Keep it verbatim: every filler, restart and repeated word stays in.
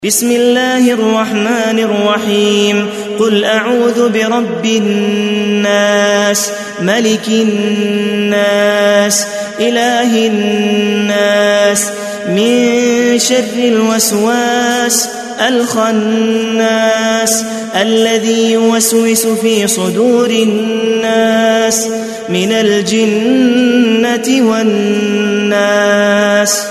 بسم الله الرحمن الرحيم قل أعوذ برب الناس ملك الناس إله الناس من شر الوسواس الخناس الذي يوسوس في صدور الناس من الجنة والناس.